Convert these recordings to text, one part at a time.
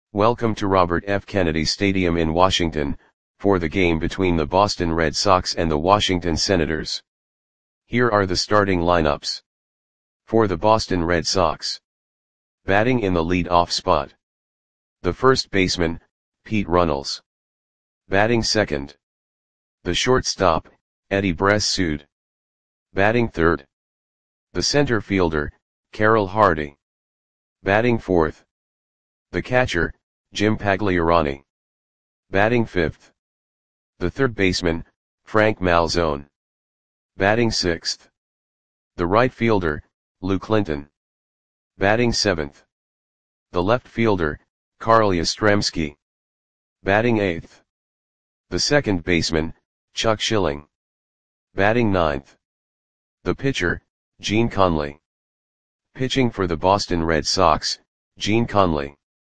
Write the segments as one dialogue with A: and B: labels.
A: Welcome to Robert F. Kennedy Stadium in Washington, for the game between the Boston Red Sox and the Washington Senators. Here are the starting lineups. For the Boston Red Sox. Batting in the lead-off spot. The first baseman, Pete Runnels. Batting second. The shortstop, Eddie Bressoud. Batting third. The center fielder, Carroll Hardy. Batting fourth. The catcher, Jim Pagliarani. Batting fifth. The third baseman, Frank Malzone. Batting sixth. The right fielder, Lou Clinton. Batting seventh. The left fielder, Carl Yastrzemski. Batting eighth. The second baseman, Chuck Schilling. Batting ninth. The pitcher, Gene Conley. Pitching for the Boston Red Sox, Gene Conley.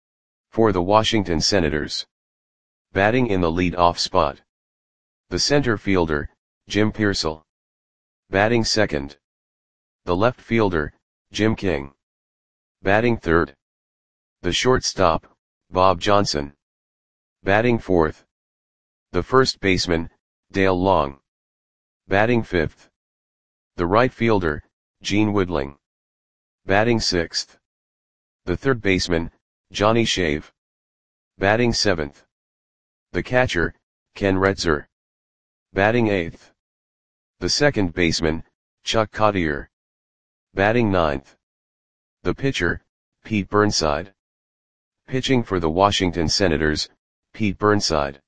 A: For the Washington Senators. Batting in the lead-off spot. The center fielder, Jim Piersall. Batting second. The left fielder, Jim King. Batting third. The shortstop, Bob Johnson. Batting fourth. The first baseman, Dale Long. Batting fifth. The right fielder, Gene Woodling. Batting sixth. The third baseman, Johnny Shave. Batting seventh. The catcher, Ken Retzer. Batting eighth. The second baseman, Chuck Cottier. Batting ninth. The pitcher, Pete Burnside. Pitching for the Washington Senators, Pete Burnside.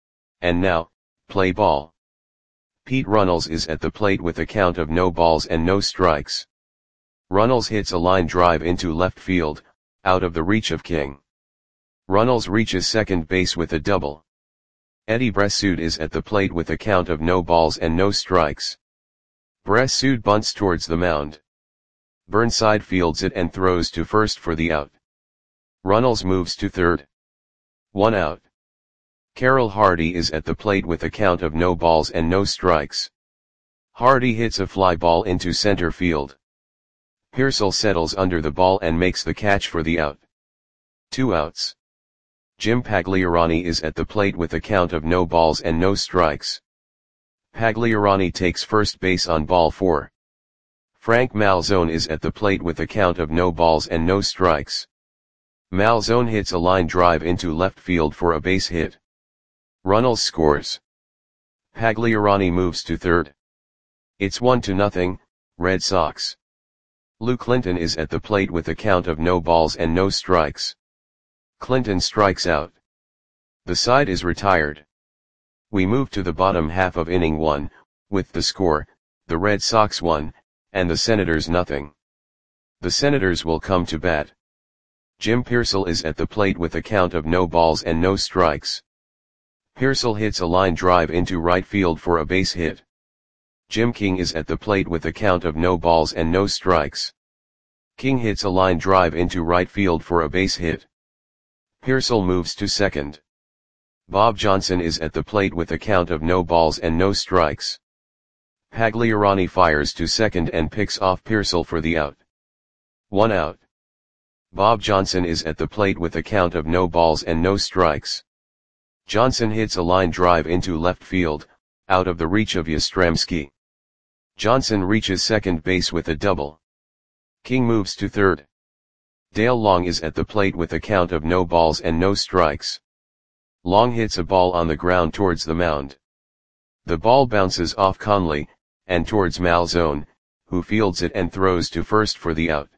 A: And now, play ball. Pete Runnels is at the plate with a count of no balls and no strikes. Runnels hits a line drive into left field, out of the reach of King. Runnels reaches second base with a double. Eddie Bressoud is at the plate with a count of no balls and no strikes. Bressoud bunts towards the mound. Burnside fields it and throws to first for the out. Runnels moves to third. 1 out. Carroll Hardy is at the plate with a count of no balls and no strikes. Hardy hits a fly ball into center field. Piersall settles under the ball and makes the catch for the out. 2 outs. Jim Pagliarani is at the plate with a count of no balls and no strikes. Pagliarani takes first base on ball 4. Frank Malzone is at the plate with a count of no balls and no strikes. Malzone hits a line drive into left field for a base hit. Runnels scores. Pagliarani moves to third. It's 1-0, Red Sox. Lou Clinton is at the plate with a count of no balls and no strikes. Clinton strikes out. The side is retired. We move to the bottom half of inning 1, with the score, the Red Sox 1, and the Senators 0. The Senators will come to bat. Jim Piersall is at the plate with a count of no balls and no strikes. Piersall hits a line drive into right field for a base hit. Jim King is at the plate with a count of no balls and no strikes. King hits a line drive into right field for a base hit. Piersall moves to second. Bob Johnson is at the plate with a count of no balls and no strikes. Pagliarani fires to second and picks off Piersall for the out. 1 out. Bob Johnson is at the plate with a count of no balls and no strikes. Johnson hits a line drive into left field, out of the reach of Yastrzemski. Johnson reaches second base with a double. King moves to third. Dale Long is at the plate with a count of no balls and no strikes. Long hits a ball on the ground towards the mound. The ball bounces off Conley, and towards Malzone, who fields it and throws to first for the out.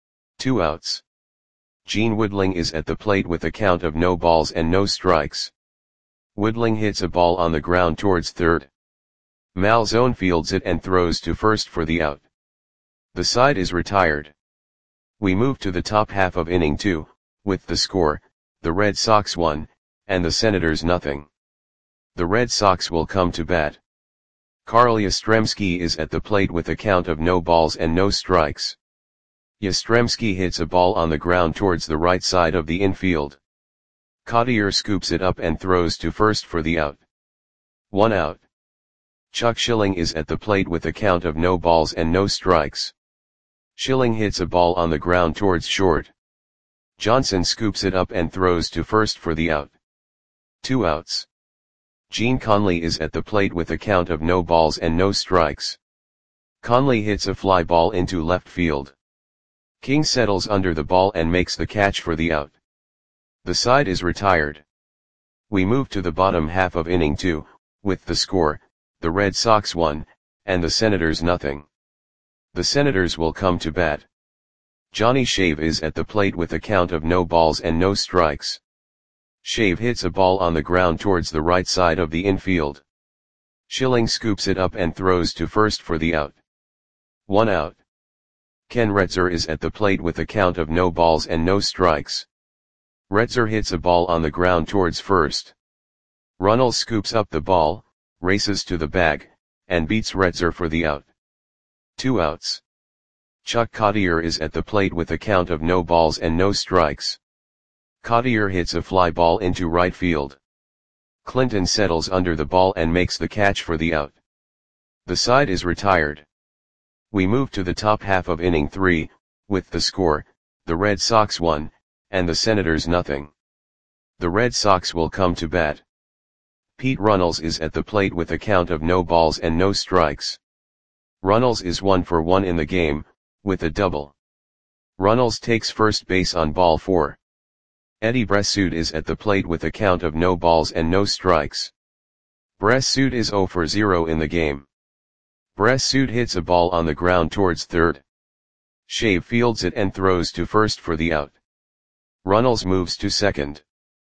A: 2 outs. Gene Woodling is at the plate with a count of no balls and no strikes. Woodling hits a ball on the ground towards third. Malzone fields it and throws to first for the out. The side is retired. We move to the top half of inning 2, with the score, the Red Sox 1, and the Senators 0. The Red Sox will come to bat. Carl Yastrzemski is at the plate with a count of no balls and no strikes. Yastrzemski hits a ball on the ground towards the right side of the infield. Cottier scoops it up and throws to first for the out. 1 out. Chuck Schilling is at the plate with a count of no balls and no strikes. Schilling hits a ball on the ground towards short. Johnson scoops it up and throws to first for the out. 2 outs. Gene Conley is at the plate with a count of no balls and no strikes. Conley hits a fly ball into left field. King settles under the ball and makes the catch for the out. The side is retired. We move to the bottom half of inning 2, with the score, the Red Sox 1, and the Senators nothing. The Senators will come to bat. Johnny Shave is at the plate with a count of no balls and no strikes. Shave hits a ball on the ground towards the right side of the infield. Schilling scoops it up and throws to first for the out. 1 out. Ken Retzer is at the plate with a count of no balls and no strikes. Retzer hits a ball on the ground towards first. Runnels scoops up the ball, races to the bag, and beats Retzer for the out. 2 outs. Chuck Cottier is at the plate with a count of no balls and no strikes. Cottier hits a fly ball into right field. Clinton settles under the ball and makes the catch for the out. The side is retired. We move to the top half of inning 3, with the score, the Red Sox 1, and the Senators nothing. The Red Sox will come to bat. Pete Runnels is at the plate with a count of no balls and no strikes. Runnels is 1 for 1 in the game, with a double. Runnels takes first base on ball 4. Eddie Bressoud is at the plate with a count of no balls and no strikes. Bressoud is 0 for 0 in the game. Bressoud hits a ball on the ground towards third. Shave fields it and throws to first for the out. Runnels moves to second.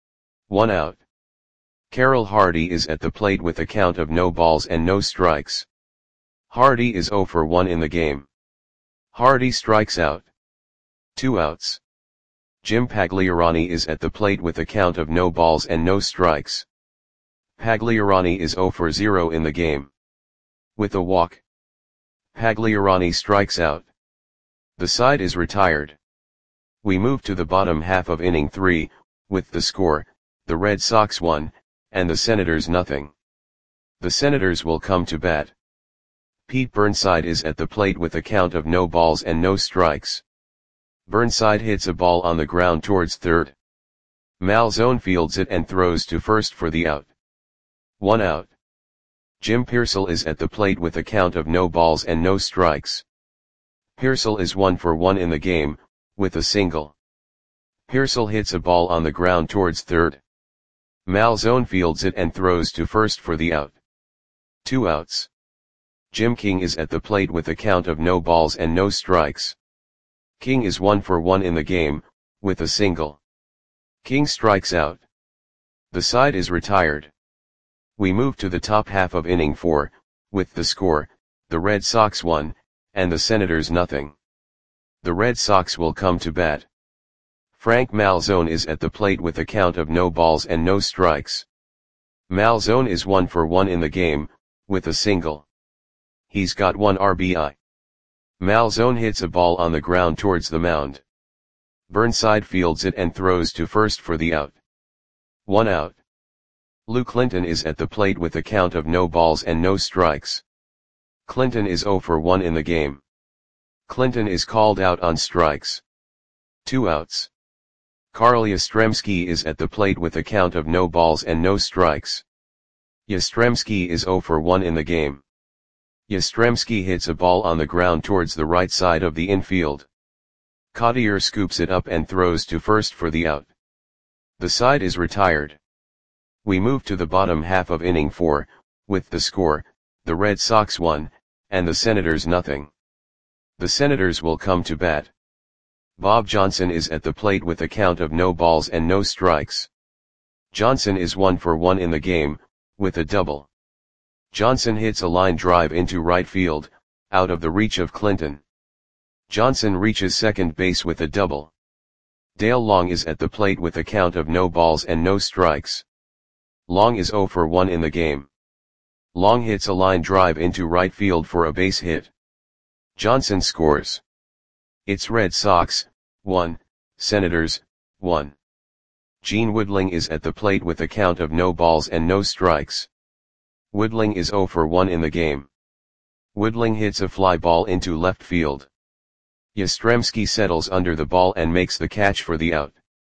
A: 1 out. Carroll Hardy is at the plate with a count of no balls and no strikes. Hardy is 0 for 1 in the game. Hardy strikes out. 2 outs. Jim Pagliarani is at the plate with a count of no balls and no strikes. Pagliarani is 0 for 0 in the game. With a walk, Pagliarani strikes out. The side is retired. We move to the bottom half of inning 3, with the score, the Red Sox 1, and the Senators nothing. The Senators will come to bat. Pete Burnside is at the plate with a count of no balls and no strikes. Burnside hits a ball on the ground towards third. Malzone fields it and throws to first for the out. 1 out. Jim Piersall is at the plate with a count of no balls and no strikes. Piersall is 1 for 1 in the game, with a single. Piersall hits a ball on the ground towards third. Malzone fields it and throws to first for the out. 2 outs. Jim King is at the plate with a count of no balls and no strikes. King is 1 for 1 in the game, with a single. King strikes out. The side is retired. We move to the top half of inning 4, with the score, the Red Sox 1, and the Senators nothing. The Red Sox will come to bat. Frank Malzone is at the plate with a count of no balls and no strikes. Malzone is 1 for 1 in the game, with a single. He's got 1 RBI. Malzone hits a ball on the ground towards the mound. Burnside fields it and throws to first for the out. 1 out. Lou Clinton is at the plate with a count of no balls and no strikes. Clinton is 0 for 1 in the game. Clinton is called out on strikes. 2 outs. Carl Yastrzemski is at the plate with a count of no balls and no strikes. Yastrzemski is 0 for 1 in the game. Yastrzemski hits a ball on the ground towards the right side of the infield. Cottier scoops it up and throws to first for the out. The side is retired. We move to the bottom half of inning 4, with the score, the Red Sox 1, and the Senators nothing. The Senators will come to bat. Bob Johnson is at the plate with a count of no balls and no strikes. Johnson is 1 for 1 in the game, with a double. Johnson hits a line drive into right field, out of the reach of Clinton. Johnson reaches second base with a double. Dale Long is at the plate with a count of no balls and no strikes. Long is 0 for 1 in the game. Long hits a line drive into right field for a base hit. Johnson scores. It's Red Sox, 1, Senators, 1. Gene Woodling is at the plate with a count of no balls and no strikes. Woodling is 0 for 1 in the game. Woodling hits a fly ball into left field. Yastrzemski settles under the ball and makes the catch for the out.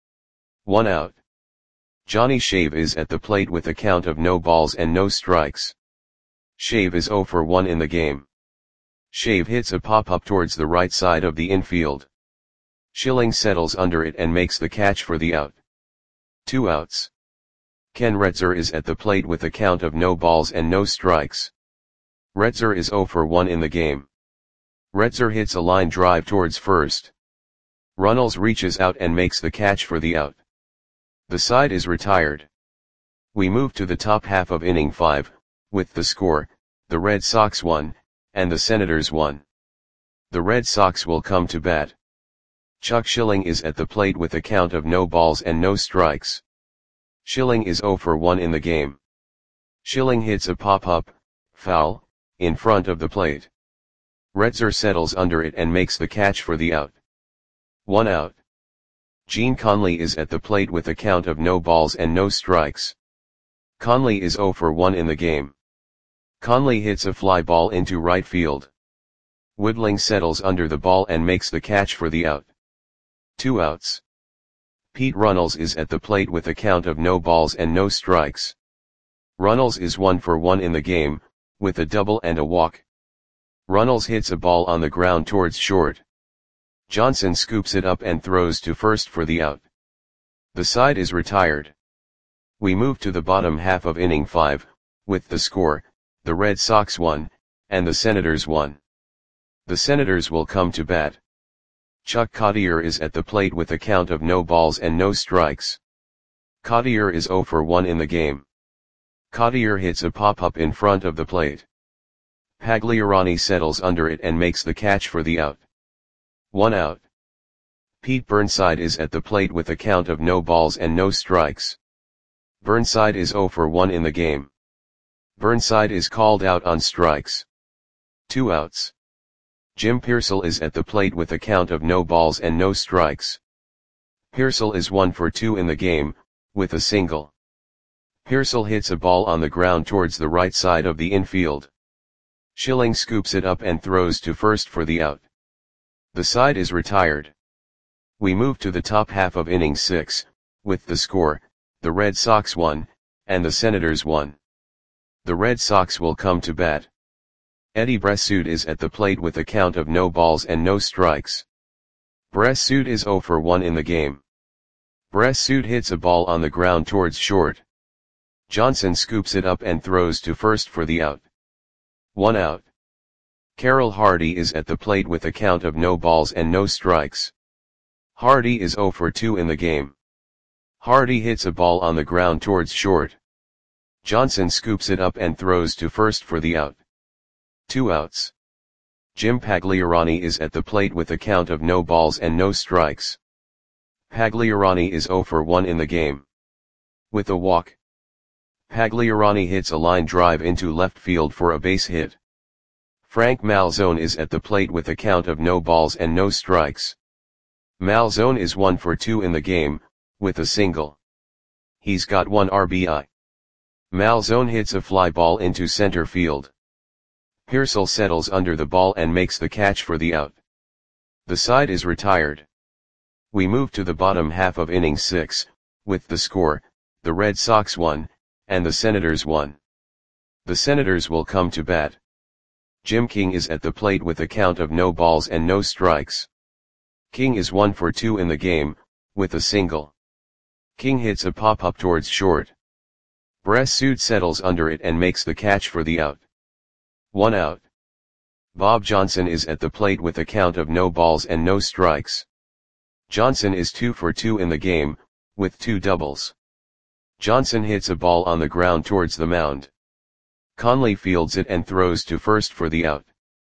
A: 1 out. Johnny Shave is at the plate with a count of no balls and no strikes. Shave is 0 for 1 in the game. Shave hits a pop-up towards the right side of the infield. Schilling settles under it and makes the catch for the out. 2 outs. Ken Retzer is at the plate with a count of no balls and no strikes. Retzer is 0 for 1 in the game. Retzer hits a line drive towards first. Runnels reaches out and makes the catch for the out. The side is retired. We move to the top half of inning 5, with the score, the Red Sox 1, and the Senators 1. The Red Sox will come to bat. Chuck Schilling is at the plate with a count of no balls and no strikes. Schilling is 0 for 1 in the game. Schilling hits a pop-up, foul, in front of the plate. Retzer settles under it and makes the catch for the out. 1 out. Gene Conley is at the plate with a count of no balls and no strikes. Conley is 0 for 1 in the game. Conley hits a fly ball into right field. Woodling settles under the ball and makes the catch for the out. 2 outs. Pete Runnels is at the plate with a count of no balls and no strikes. Runnels is 1 for 1 in the game, with a double and a walk. Runnels hits a ball on the ground towards short. Johnson scoops it up and throws to first for the out. The side is retired. We move to the bottom half of inning 5, with the score, the Red Sox 1, and the Senators 1. The Senators will come to bat. Chuck Cottier is at the plate with a count of no balls and no strikes. Cottier is 0 for 1 in the game. Cottier hits a pop-up in front of the plate. Pagliarani settles under it and makes the catch for the out. 1 out. Pete Burnside is at the plate with a count of no balls and no strikes. Burnside is 0 for 1 in the game. Burnside is called out on strikes. 2 outs. Jim Pearsall is at the plate with a count of no balls and no strikes. Pearsall is 1 for 2 in the game, with a single. Pearsall hits a ball on the ground towards the right side of the infield. Schilling scoops it up and throws to first for the out. The side is retired. We move to the top half of inning 6, with the score, the Red Sox 1, and the Senators 1. The Red Sox will come to bat. Eddie Bressoud is at the plate with a count of no balls and no strikes. Bressoud is 0 for 1 in the game. Bressoud hits a ball on the ground towards short. Johnson scoops it up and throws to first for the out. 1 out. Carroll Hardy is at the plate with a count of no balls and no strikes. Hardy is 0 for 2 in the game. Hardy hits a ball on the ground towards short. Johnson scoops it up and throws to first for the out. 2 outs. Jim Pagliarani is at the plate with a count of no balls and no strikes. Pagliarani is 0 for 1 in the game. With a walk. Pagliarani hits a line drive into left field for a base hit. Frank Malzone is at the plate with a count of no balls and no strikes. Malzone is 1 for 2 in the game, with a single. He's got 1 RBI. Malzone hits a fly ball into center field. Pearsall settles under the ball and makes the catch for the out. The side is retired. We move to the bottom half of inning 6, with the score, the Red Sox 1, and the Senators 1. The Senators will come to bat. Jim King is at the plate with a count of no balls and no strikes. King is 1 for 2 in the game, with a single. King hits a pop-up towards short. Bressoud settles under it and makes the catch for the out. 1 out. Bob Johnson is at the plate with a count of no balls and no strikes. Johnson is 2 for 2 in the game, with 2 doubles. Johnson hits a ball on the ground towards the mound. Conley fields it and throws to first for the out.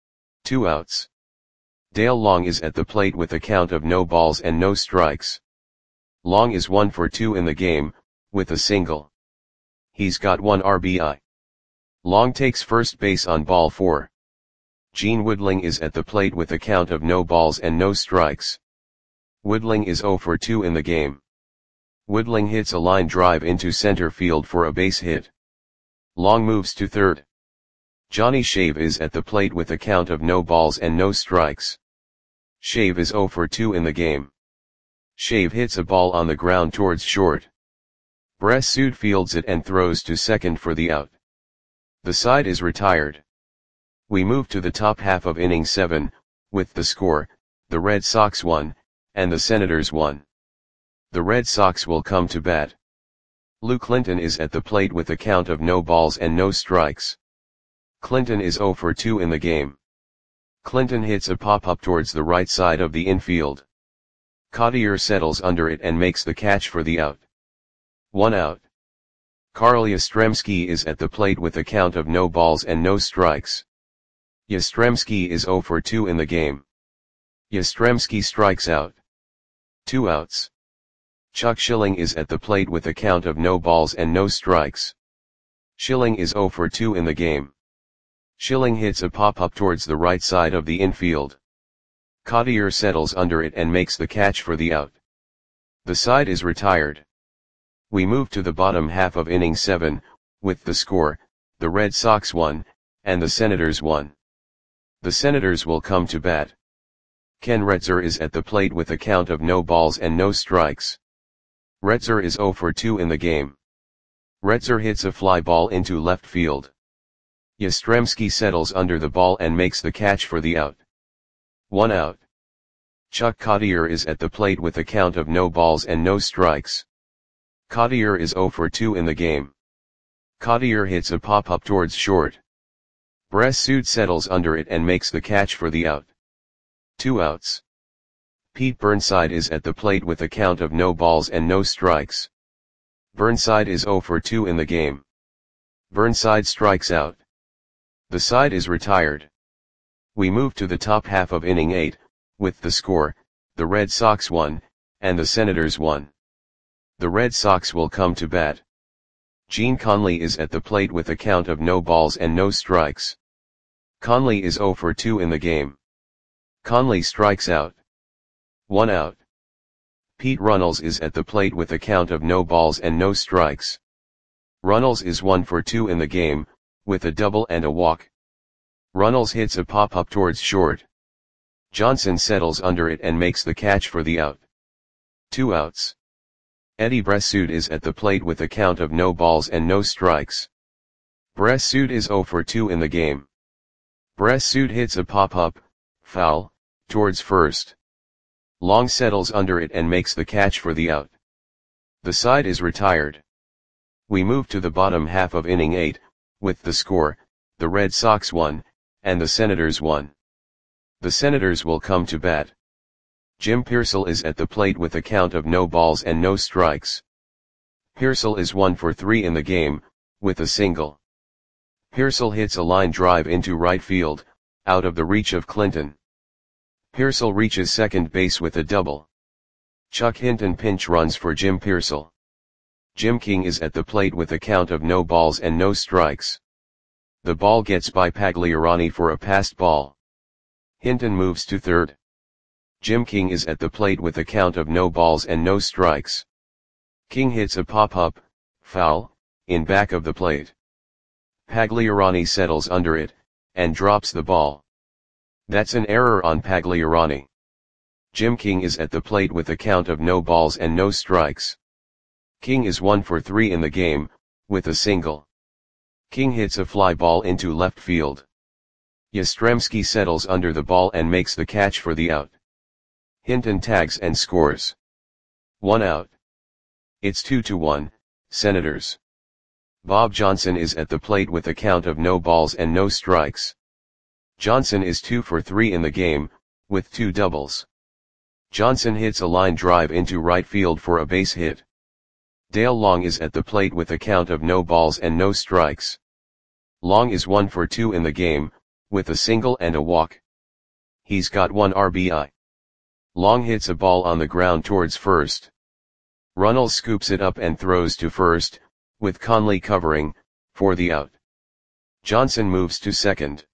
A: 2 outs. Dale Long is at the plate with a count of no balls and no strikes. Long is 1 for 2 in the game, with a single. He's got 1 RBI. Long takes first base on ball 4. Gene Woodling is at the plate with a count of no balls and no strikes. Woodling is 0 for 2 in the game. Woodling hits a line drive into center field for a base hit. Long moves to third. Johnny Shave is at the plate with a count of no balls and no strikes. Shave is 0 for 2 in the game. Shave hits a ball on the ground towards short. Bressud fields it and throws to second for the out. The side is retired. We move to the top half of inning 7, with the score, the Red Sox 1, and the Senators 1. The Red Sox will come to bat. Lou Clinton is at the plate with a count of no balls and no strikes. Clinton is 0 for 2 in the game. Clinton hits a pop-up towards the right side of the infield. Cottier settles under it and makes the catch for the out. 1 out. Carl Yastrzemski is at the plate with a count of no balls and no strikes. Yastrzemski is 0 for 2 in the game. Yastrzemski strikes out. 2 outs. Chuck Schilling is at the plate with a count of no balls and no strikes. Schilling is 0 for 2 in the game. Schilling hits a pop-up towards the right side of the infield. Cottier settles under it and makes the catch for the out. The side is retired. We move to the bottom half of inning 7, with the score, the Red Sox 1, and the Senators 1. The Senators will come to bat. Ken Retzer is at the plate with a count of no balls and no strikes. Retzer is 0 for 2 in the game. Retzer hits a fly ball into left field. Yastrzemski settles under the ball and makes the catch for the out. 1 out. Chuck Cottier is at the plate with a count of no balls and no strikes. Cottier is 0 for 2 in the game. Cottier hits a pop-up towards short. Bressud settles under it and makes the catch for the out. 2 outs. Pete Burnside is at the plate with a count of no balls and no strikes. Burnside is 0 for 2 in the game. Burnside strikes out. The side is retired. We move to the top half of inning 8, with the score, the Red Sox 1, and the Senators 1. The Red Sox will come to bat. Gene Conley is at the plate with a count of no balls and no strikes. Conley is 0 for 2 in the game. Conley strikes out. 1 out. Pete Runnels is at the plate with a count of no balls and no strikes. Runnels is 1 for 2 in the game, with a double and a walk. Runnels hits a pop-up towards short. Johnson settles under it and makes the catch for the out. 2 outs. Eddie Bressud is at the plate with a count of no balls and no strikes. Bressud is 0 for 2 in the game. Bressud hits a pop-up, foul, towards first. Long settles under it and makes the catch for the out. The side is retired. We move to the bottom half of inning 8, with the score, the Red Sox 1, and the Senators 1. The Senators will come to bat. Jim Piersall is at the plate with a count of no balls and no strikes. Piersall is 1 for 3 in the game, with a single. Piersall hits a line drive into right field, out of the reach of Clinton. Piersall reaches second base with a double. Chuck Hinton pinch runs for Jim Piersall. Jim King is at the plate with a count of no balls and no strikes. The ball gets by Pagliarani for a passed ball. Hinton moves to third. Jim King is at the plate with a count of no balls and no strikes. King hits a pop-up, foul, in back of the plate. Pagliarani settles under it, and drops the ball. That's an error on Pagliarani. Jim King is at the plate with a count of no balls and no strikes. King is 1 for 3 in the game, with a single. King hits a fly ball into left field. Yastrzemski settles under the ball and makes the catch for the out. Hinton tags and scores. 1 out. It's 2-1, Senators. Bob Johnson is at the plate with a count of no balls and no strikes. Johnson is 2 for 3 in the game, with 2 doubles. Johnson hits a line drive into right field for a base hit. Dale Long is at the plate with a count of no balls and no strikes. Long is 1 for 2 in the game, with a single and a walk. He's got 1 RBI. Long hits a ball on the ground towards first. Runnels scoops it up and throws to first, with Conley covering, for the out. Johnson moves to second.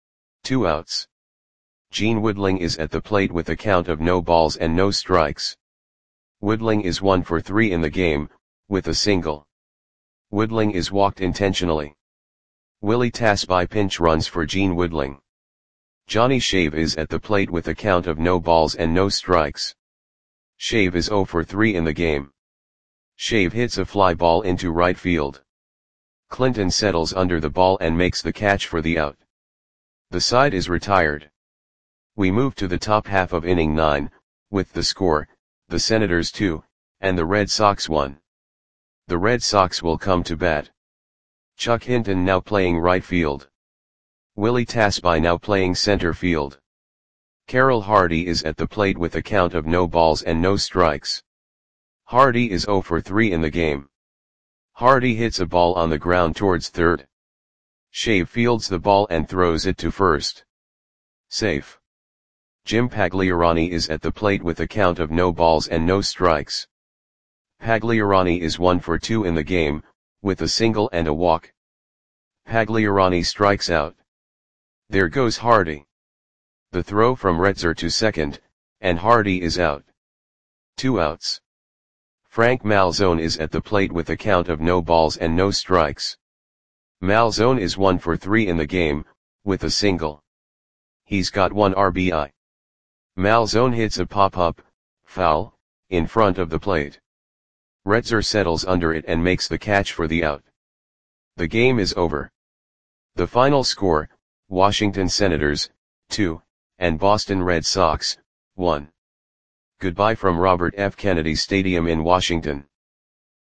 A: 2 outs. Gene Woodling is at the plate with a count of no balls and no strikes. Woodling is 1 for 3 in the game, with a single. Woodling is walked intentionally. Willie Tasby pinch runs for Gene Woodling. Johnny Shave is at the plate with a count of no balls and no strikes. Shave is 0 for 3 in the game. Shave hits a fly ball into right field. Clinton settles under the ball and makes the catch for the out. The side is retired. We move to the top half of inning 9, with the score, the Senators 2, and the Red Sox 1. The Red Sox will come to bat. Chuck Hinton now playing right field. Willie Tasby now playing center field. Carroll Hardy is at the plate with a count of no balls and no strikes. Hardy is 0 for 3 in the game. Hardy hits a ball on the ground towards third. Shave fields the ball and throws it to first. Safe. Jim Pagliarani is at the plate with a count of no balls and no strikes. Pagliarani is 1 for 2 in the game, with a single and a walk. Pagliarani strikes out. There goes Hardy. The throw from Retzer to second, and Hardy is out. 2 outs. Frank Malzone is at the plate with a count of no balls and no strikes. Malzone is 1 for 3 in the game, with a single. He's got 1 RBI. Malzone hits a pop-up, foul, in front of the plate. Retzer settles under it and makes the catch for the out. The game is over. The final score, Washington Senators, 2, and Boston Red Sox, 1. Goodbye from Robert F. Kennedy Stadium in Washington.